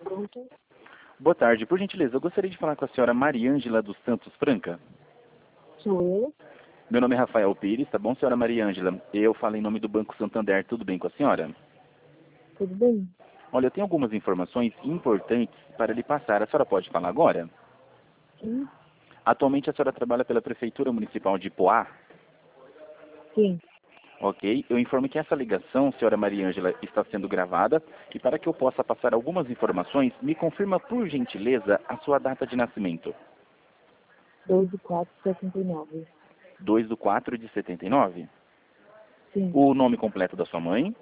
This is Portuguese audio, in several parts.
Pronto. Boa tarde. Por gentileza, eu gostaria de falar com a senhora Mariângela dos Santos Franca. Sou eu. Meu nome é Rafael Pires, tá bom, senhora Mariângela? Eu falo em nome do Banco Santander, tudo bem com a senhora? Tudo bem? Olha, eu tenho algumas informações importantes para lhe passar. A senhora pode falar agora? Sim. Atualmente a senhora trabalha pela Prefeitura Municipal de Poá? Sim. Ok. Eu informo que essa ligação, senhora Mariângela, está sendo gravada e para que eu possa passar algumas informações, me confirma por gentileza a sua data de nascimento. 2/4/79. 2/4/79. Sim. O nome completo da sua mãe,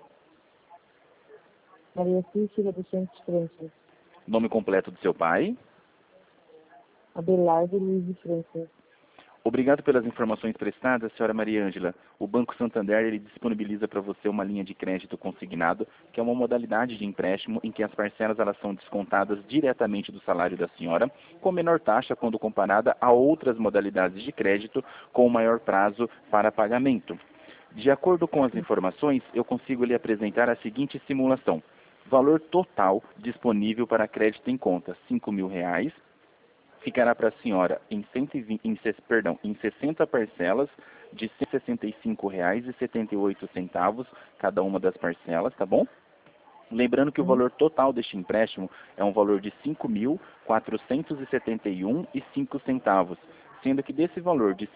Maria Cícera dos Santos França. nome completo do seu pai. Abelardo Luiz de França. Obrigado pelas informações prestadas, senhora Mariângela. O Banco Santander ele disponibiliza para você uma linha de crédito consignado, que é uma modalidade de empréstimo em que as parcelas elas são descontadas diretamente do salário da senhora, com menor taxa quando comparada a outras modalidades de crédito com maior prazo para pagamento. De acordo com as informações, eu consigo lhe apresentar a seguinte simulação. Valor total disponível para crédito em conta, R$ 5.000. Ficará para a senhora em 60 parcelas de R$ 165,78 cada uma das parcelas, tá bom? Lembrando que o Sim. valor total deste empréstimo é um valor de R$ 5.471,05, sendo que desse valor de R$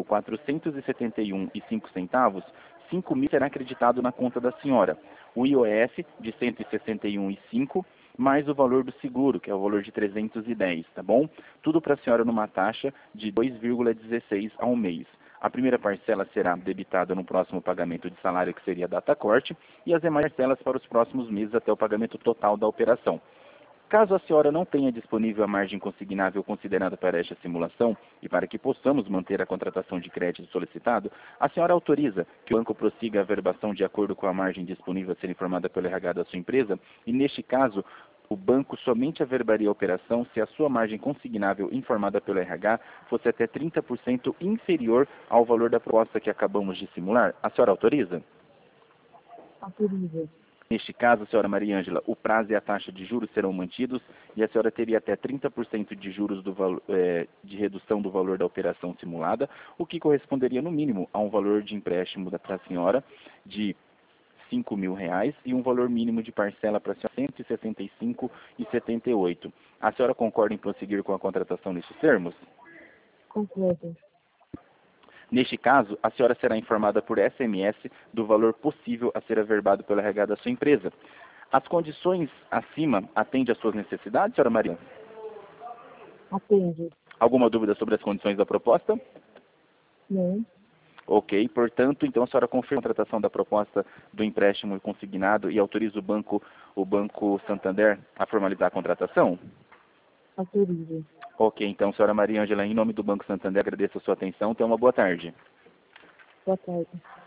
5.471,05, 5.000 será acreditado na conta da senhora. O IOF de 161,05 mais o valor do seguro, que é o valor de 310, tá bom? Tudo para a senhora numa taxa de 2,16 ao mês. A primeira parcela será debitada no próximo pagamento de salário, que seria a data corte, e as demais parcelas para os próximos meses até o pagamento total da operação. Caso a senhora não tenha disponível a margem consignável considerada para esta simulação e para que possamos manter a contratação de crédito solicitado, a senhora autoriza que o banco prossiga a averbação de acordo com a margem disponível a ser informada pelo RH da sua empresa e, neste caso, o banco somente averbaria a operação se a sua margem consignável informada pelo RH fosse até 30% inferior ao valor da proposta que acabamos de simular. A senhora autoriza? Autoriza. Neste caso, senhora Mariângela, o prazo e a taxa de juros serão mantidos e a senhora teria até 30% de juros de redução do valor da operação simulada, o que corresponderia, no mínimo, a um valor de empréstimo para a senhora de R$ 5.000 e um valor mínimo de parcela para a senhora R$ 165,78. A senhora concorda em prosseguir com a contratação nesses termos? Completa. Neste caso, a senhora será informada por SMS do valor possível a ser averbado pelo RH da sua empresa. As condições acima atendem às suas necessidades, senhora Maria? Atende. Alguma dúvida sobre as condições da proposta? Não. Ok, portanto, então a senhora confirma a tratação da proposta do empréstimo consignado e autoriza o Banco Santander a formalizar a contratação? Autoriza. Ok, então, senhora Mariângela, em nome do Banco Santander, agradeço a sua atenção. Tenha uma boa tarde. Boa tarde.